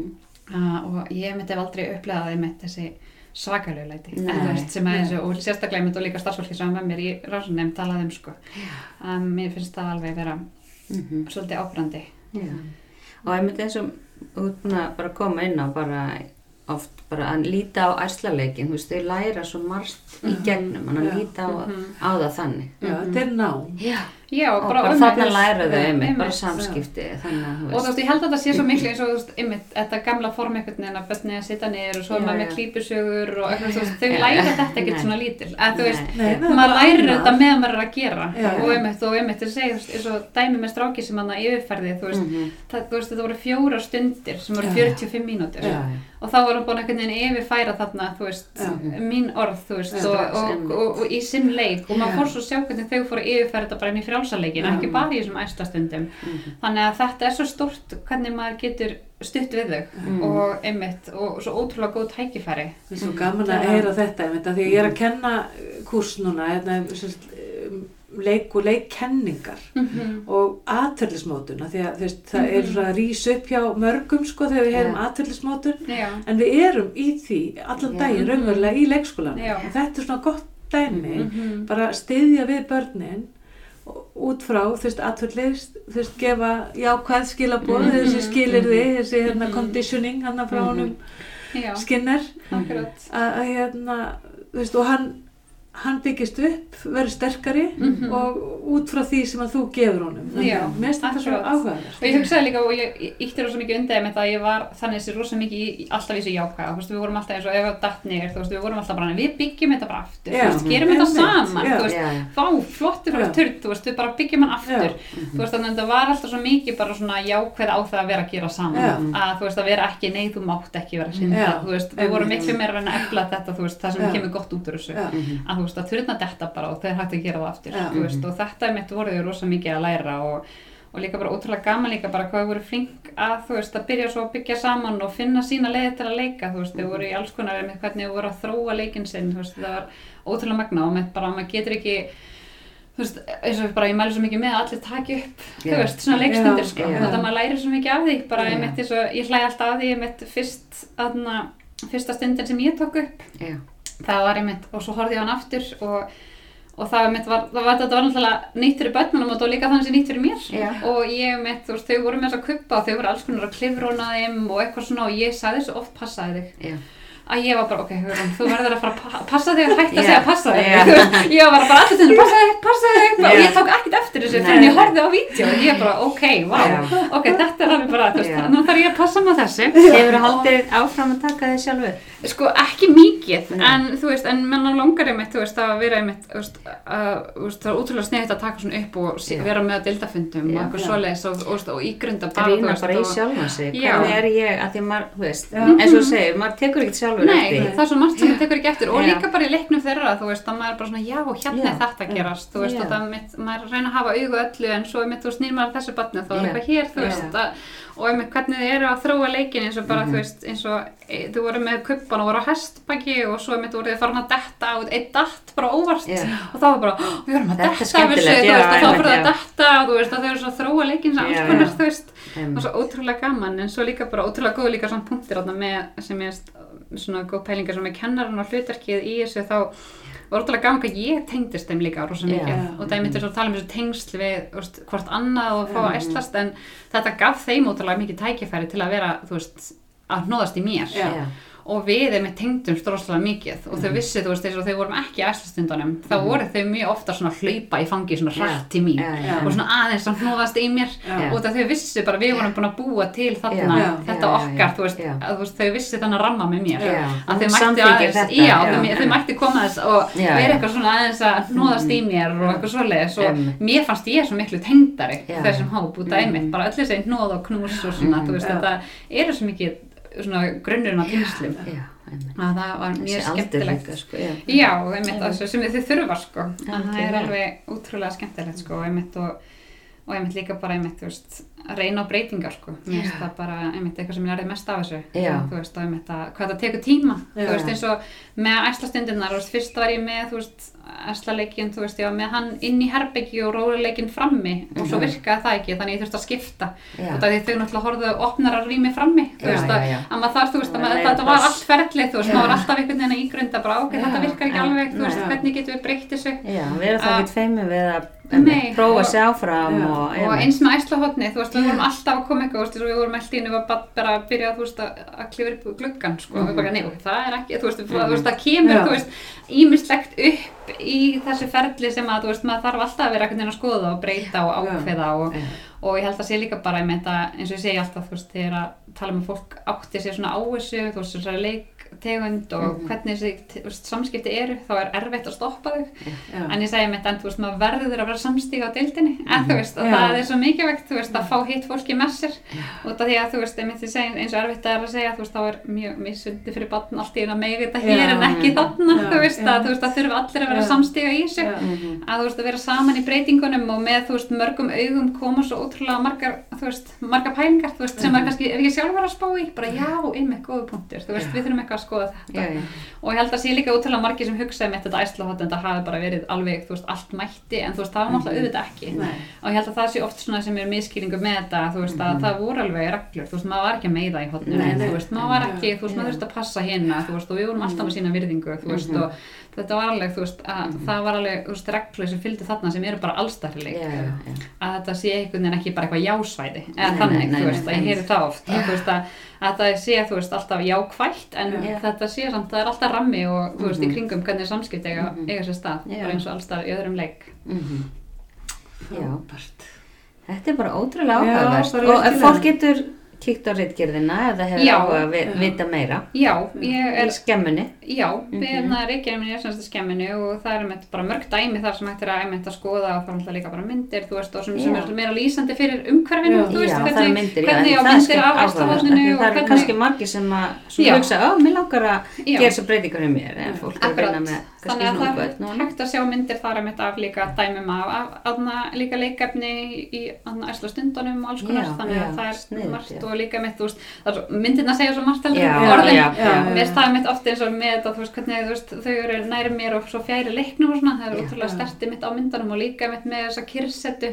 og ég einmitt hef aldrei upplegað einmitt þessi svakalegu læti sem er þessu, og sérstaklega einmitt og líka starfsfólki sem með mér í rannsóknum talaði sko mér finnst það alveg vera svolítið áberandi og einmitt eins og bara koma inn á bara oft bara að líta á ærslaleikin, þú veist, þau læra svo margt í gegnum, að líta á það þannig. Já, þetta er nám. Já, og bara þarna læra þau einmitt, bara samskipti, þannig að, þú veist. Og þú veist, ég held að það sé svo miklu eins og, þú veist, einmitt, þetta gamla form einhvern veginn að börnin að sitja niður og svo maður með klípusögur og eitthvað, þú veist, þau læra þetta ekkert svona lítil, að þú veist, maður lærir þetta meðan maður að gera og einmitt, þú segir, eins og dæmi með stráki sem hann að yfirferði, þú veist, þetta voru 4 stundir sem voru 45 mínútur og þá voru búin einhvern veginn yfirfæra þarna, þú veist, mín orð, þú veist, og í sinn leik og maður fór svo sjá hvernig þau fóru yfirfæra þetta bara inn í frjálsarleikin, ekki bara í þessum æslastundum. Þannig að þetta er svo stórt hvernig maður getur stutt við þau og einmitt, og svo ótrúlega góð tækifæri. Það er svo gaman að heyra þetta, einmitt, að því ég er að kenna kúrs núna, leik og leikkenningar og atferlismótun því að það er svona að rís upp hjá mörgum sko þegar við heyrum atferlismótun en við erum í því allan daginn raunverulega í leikskólanum og þetta er svona gott dæmi bara styðja við börnin út frá atferlis gefa jákvæð skilaboð þessi skilyrði, þessi conditioning frá honum Skinner að og hann byggist upp, verður sterkari og út frá því sem að þú gefur honum. Mér finnst þetta svo áhugaverð. Og ég hugsaði líka og ég ýtti rosa mikið undir með það að ég var þannig þessi rosa mikið alltaf í þessu jákvæða. Við vorum alltaf eins og ef það datt niður, við vorum alltaf bara við byggjum þetta bara aftur, gerum þetta saman, fá flottur og turn, við bara byggjum hann aftur. Þannig að þetta var alltaf svo mikið bara svona jákvæð á það að vera að gera saman. Að vera ekki, nei þú mátt ekki vera hrinda. Við vorum miklu meira að efla þetta, það sem kemur gott út úr þessu. Að þurna þetta bara og þeir hægt að gera það aftur og þetta mitt voruð rosa mikið að læra og líka bara ótrúlega gaman líka bara hvað voru flink að að byrja svo að byggja saman og finna sína leiði til að leika þau voru í alls konar með hvernig þau voru að þróa leikinn sinn það var ótrúlega magna og bara maður getur ekki eins og bara ég mæli svo mikið með að allir taki upp svona leikstundir þannig að maður lærir svo mikið af því bara ég hlæ alltaf af því fyrsta stundin sem ég tók upp það var einmitt, og svo horfði ég á hann aftur og það var náttúrulega nýtt fyrir börnunum og það var líka þannig sem nýtt fyrir mér og ég einmitt, þau voru með þess að kuppa og þau voru alls konar að klifróna þeim og eitthvað svona og ég sagði svo oft passaði þig að ég var bara, þú verður að fara að passa þig og hætta að segja passa þig ég var bara allir stundum, passa þig og ég tók ekkert eftir þessu fyrir en ég horfði á vídeo og ég bara, þetta er alveg bara nú þarf ég að passa með þessu Hefurðu haldið áfram að taka þig sjálfur? Sko ekki mikið, en þú veist, en mér langar einmitt, það að vera einmitt, það er ótrúlega sniðugt að taka svona upp og vera með að deildafundum og eitthvað svoleiðis og ígrunda bara, rýna bara í sjálfan sig, hvernig er ég, að því maður, þú veist, eins og þú segir, maður tekur ekkert sjálfur eftir. Nei, það er svo margt sem maður tekur ekki eftir og líka bara í leiknum þeirra, þú veist, að maður er bara svona, já, hérna er þetta að gerast, þú veist, og það maður reyna að hafa augu öllu en svo einmitt, þú snýr maður þessu barni, þá er eitthvað hér, þú veist, og einmitt hvernig þið eru að þróa leikinn eins og bara, þú veist, eins og þau voru með kubban og voru á hestbaki og svo einmitt voru þið farin að detta á einn datt bara óvart og þá var bara, við vorum að detta af þessu, þú veist, og þá fyrir það að detta og þú veist, að þau eru svo að þróa leikinn sem alls konar, þú veist, og svo ótrúlega gaman en svo líka bara ótrúlega góð líka svona punktir með, sem ég veist, svona góð pælingar sem með kennarinn og hlutverkið í þessu þá ótrúlega gaman hvað ég tengdist þeim líka rosa mikið og það myndir svo tala þessu tengsl við hvort annað og fá að æslast en þetta gaf þeim ótrúlega mikið tækifæri til að vera, að hnoðast í mér og við með tengdum stróslega mikið og þau vissi, þess að þau vorum ekki í æslastundunum, þá voru þau mjög ofta svona hlaupa í fangi, svona hratt til mín og svona aðeins að hnoðast í mér og þau vissi bara, við vorum búin að búa til þarna, þetta okkar, þau vissi þannig að ramma með mér að þau mætti aðeins, þau mætti koma þess og vera eitthvað svona aðeins að hnoðast í mér og eitthvað svoleiðis og mér fannst ég svo miklu tengdari þessum hóp út af einmitt, bara öll þessi hnoð og knús og svona, þetta eru svo mikið svona grunnurinn á tengslum að það var mjög skemmtilegt einmitt sem þau þurfa að það alveg útrúlega skemmtilegt og einmitt líka bara einmitt að reyna á breytingar mér finnst það bara einmitt eitthvað sem ég lærði mest af þessu og einmitt að hvað það tekur tíma eins og með æslastundirnar fyrst var ég með æslaleikin með hann inn í herbergi og róluleikin frammi og svo virkaði það ekki þannig ég þurfti að skipta og það því þau náttúrulega horfðu opnara rými frammi að maður þarf þetta var allt ferlið maður var alltaf einhvern veginn að ígrunda bara þetta virkar ekki alveg hvernig getum við breytt þessu við erum það ekki feimið við að prófa að sjá fram og eins með æslahotni við vorum alltaf að koma eitthvað við vorum alltaf inn og bara að byrja að klifra upp gluggan við bara nei það er ekki það kemur ýmislegt upp í þessu ferli sem að maður þarf alltaf að vera einhvern veginn að skoða og breyta og ákveða og ég held að sé líka bara eins og ég segi alltaf þegar að tala með fólk átti sér svona á þessu þessari leiktegund og hvernig þessi samskipti eru þá er erfitt að stoppa þau en ég segi maður verður að vera samstíga á deildinni en það er svo mikilvægt að fá hitt fólki með sér út af því að eins og erfitt að segja þá er mjög missundi fyrir barn allt í einu að mega þetta hér en ekki þarna það þurfa allir að vera samstíga í þessu að vera saman í breytingunum og með mörgum augum koma svo ótrúlega margar pælingar sem maður kannski er ekki sjálfur að spá í bara einmitt góðu punktur við þurfum eitthvað að skoða þetta og ég held að sé líka ótrúlega margir sem hugsaði með þetta æslahotn þetta hafi bara verið alveg allt mætti en það var náttúrulega auðvitað ekki og ég held að það sé oft svona sem er misskilningu með þetta að það voru alveg reglur maður var ekki að meiða í hotninu maður var ekki, maður þurfti að passa hérna og við vorum alltaf með sína virðingu og þetta var alveg, það var alveg reglur sem fylgdu þarna sem eru bara allstæðileg að þetta sé einhvern veginn ekki bara eitthvað jásvæði eða þannig, að ég heyri það oft að það sé, alltaf jákvætt en þetta sé samt, það er alltaf rammi og í kringum hvernig samskipti eiga sér stað, bara eins og allstað í öðrum leik Þetta er bara ótrúlega áhugavert og ef fólk getur kíkt á ritgerðina eða hefur áhuga að vita meira ég er í skemmunni við ritgerðinni er semst í skemmunni og það eru bara mörg dæmi þar sem hægt er að skoða og það er líka bara myndir og sem er meira lýsandi fyrir umhverfinu hvernig á myndir af æslahotninu það eru kannski margir sem hugsa mér langar að gera svo breytingar hjá mér en fólk er að vinna með þannig að það er hægt að sjá myndir þar af líka dæmum af líka leikefni í æslastundunum og alls konar þannig að það er margt og líka mitt, myndirna segja svo margt heldur orðin og mér staði mitt ofta eins og með þetta hvernig þau eru nær mér og svo fjæri leiknum og svona, það er ótrúlega sterti mitt á myndunum og líka mitt með þessa kyrrsetu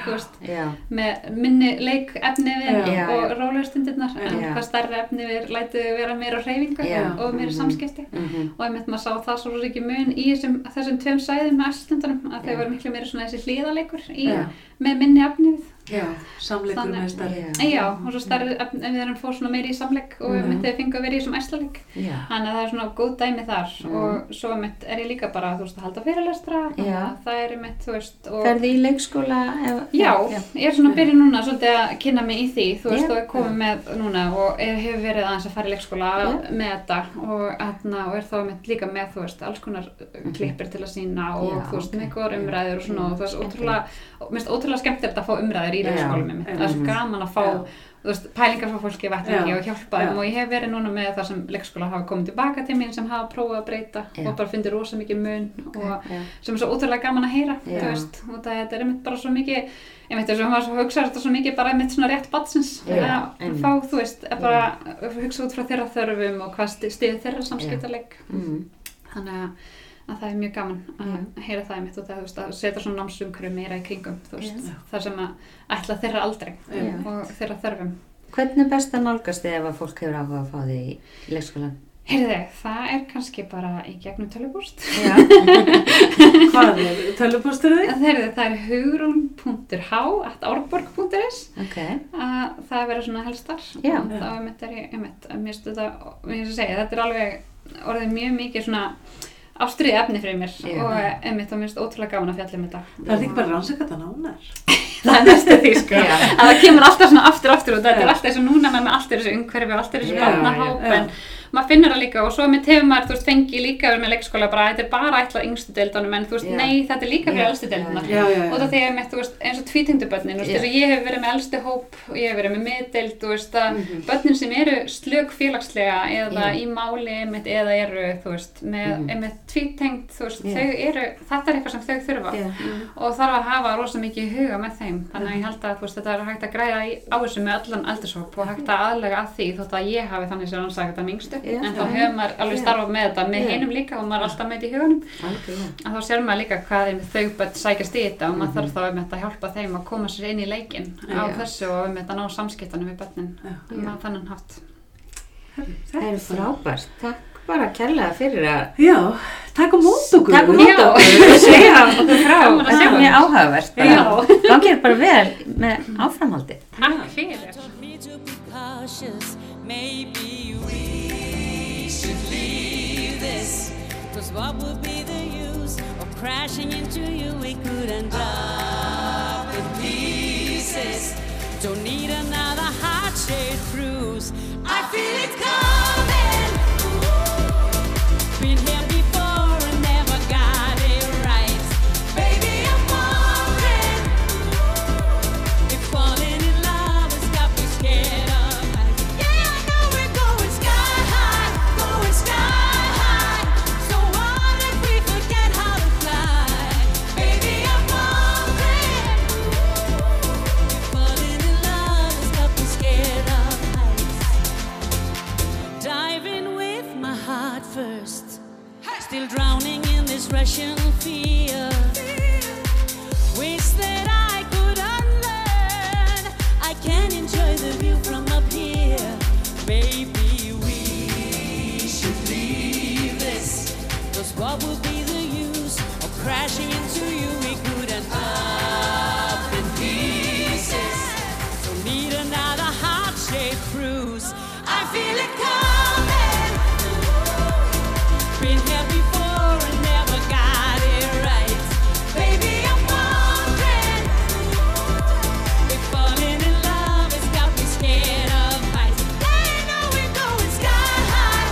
með minni leikefni við og rólegstundirnar en hvað stærri efni við lætu vera meira hreyfingu og meira samskipti og einmitt maður sá það svo ekki mun í þessum tveim sæðum með æslastundunum að þau voru miklu meira svona þessi hlíðaleikur með minni efni við samleikur með stærri og svo stærri við erum fór svona meiri í samleik og við myndið fengið að vera í þessum æslaleik þannig að það er svona góð dæmi þar og svo er ég líka bara að halda fyrirlestra það er mitt ferði í leikskóla ég er svona að byrja núna svolítið að kynna mig í því og er komið með núna og hefur verið aðeins að fara í leikskóla með þetta og er þá mitt líka með alls konar klippir til að sýna og með góðar umræður og svona og það er ótrúlega skemmtilegt að fá umræður í leikskólum það er svo gaman að fá pælingar frá fólki vettvangi og hjálpa þeim og ég hef verið núna með það sem leikskóla hafa komið tilbaka til mín sem hafa prófað að breyta og bara fundið rosa mikið mun og sem er svo ótrúlega gaman að heyra og þetta er einmitt bara svo mikið ég veit þess að maður hugsa þetta svo mikið bara einmitt svona rétt badsins að fá bara hugsa út frá þeirra þörfum og hvað stiði þeirra samskiptaleik þannig að það er mjög gaman að heyra það einmitt og það að setja svona námsumhverfi meira í kringum þar sem að ætla þeirra aldrei og þeirra þörfum. Hvernig best að nálgast þið ef að fólk hefur áhuga að fá þig í leikskólan? Heyrðu, það kannski bara í gegnum tölvupóst. Já. Hvað tölvupóstur þig? Það hugrún.h@árborg.is. Ok. Það verður svona helstar. Já. Það mér stu þetta, þetta alveg orðið mjög mikið svona ástríð efni fyrir mér og mér finnst ótrúlega gaman að fjalla þetta. Það ekki bara rannsaka þetta nánar. Það næstu því sko. Að það kemur alltaf svona aftur og þetta alltaf eins og núna með allt þessu umhverfi og allt þessu barnahóp en maður finnur það líka og svo með hefur maður, fengið líka með leikskóla þetta bara ætlað yngstu deildunum en nei, þetta líka fyrir elstu deildunar og það þegar með, eins og tvítengdubörnin ég hef verið með elstu hóp og ég hef verið með miðdeild, börnin sem eru slök félagslega eða í máli eða eru, með tvítengd, þau eru, þetta eitthvað sem þau þurfa og þarf að hafa rosa mikið í huga með þeim, þannig að ég held að þetta hægt að græða á þessu með allan aldurshóp og hægt að aðlega að því þótt að ég hafi þannig sem rannsakað þetta með yngstu en þá hefur maður alveg starfað með þetta með hinum líka og maður er alltaf með þetta í hugunum en þá sér maður líka hvað þau börn sækjast í þetta og maður þarf þá að hjálpa þeim að koma sér inn í leikinn á þessu og að ná samskiptunum við börnin þannig hátt. Það er frábært, takk bara kærlega fyrir að takk á mót okkur og segja okkur frá, þetta er mjög áhugavert gangið bara vel með áframhaldi. Takk fyrir. Maybe we should leave this, 'cause what would be the use of crashing into you? We could end up in pieces. Don't need another heart-shaped bruise. I feel it coming. Been here before and never got it right. Baby, I'm wondering if falling in love has got me scared of. Still drowning in this Russian fear. Wish that I could unlearn. I can enjoy the view from up here. Maybe we should leave this, 'cause what would be the use of crashing into you? We could end up in pieces. Don't need another heart-shaped bruise. I feel it coming. Been here before and never got it right. Baby, I'm wondering if falling in love has got me scared of heights. I know we're going sky high.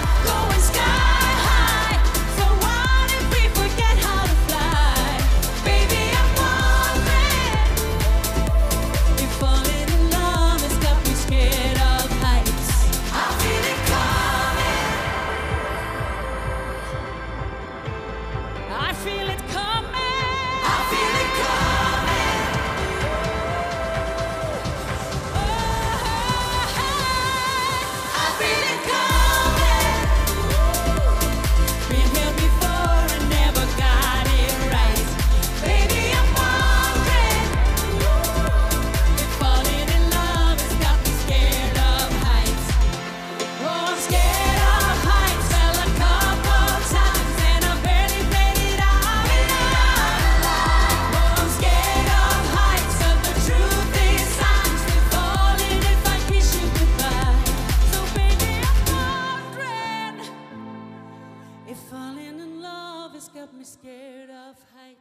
So what if we forget how to fly? Baby, I'm wondering if falling in love has got me scared of heights. I feel it coming. I feel it coming. I feel it coming. I feel it coming. Been here before and never got it right. Baby, I'm wondering if falling in love has got me scared of heights. Oh, I'm scared of heights. Fell a couple times and I barely made it out alive. Oh, I'm scared of heights, but the truth is I'm still falling if I kiss you goodbye. So baby, I'm wondering if falling in love has got me scared of heights.